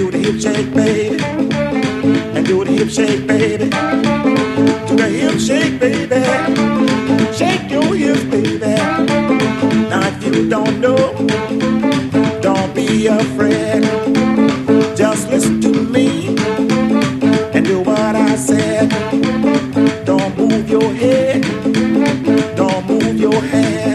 do the hip shake, baby. And do the hip shake, baby. Do the hip shake, baby. Shake your hips, baby. Now if you don't know, don't be afraid. Just listen to me and do what I said. Don't move your head, don't move your hand.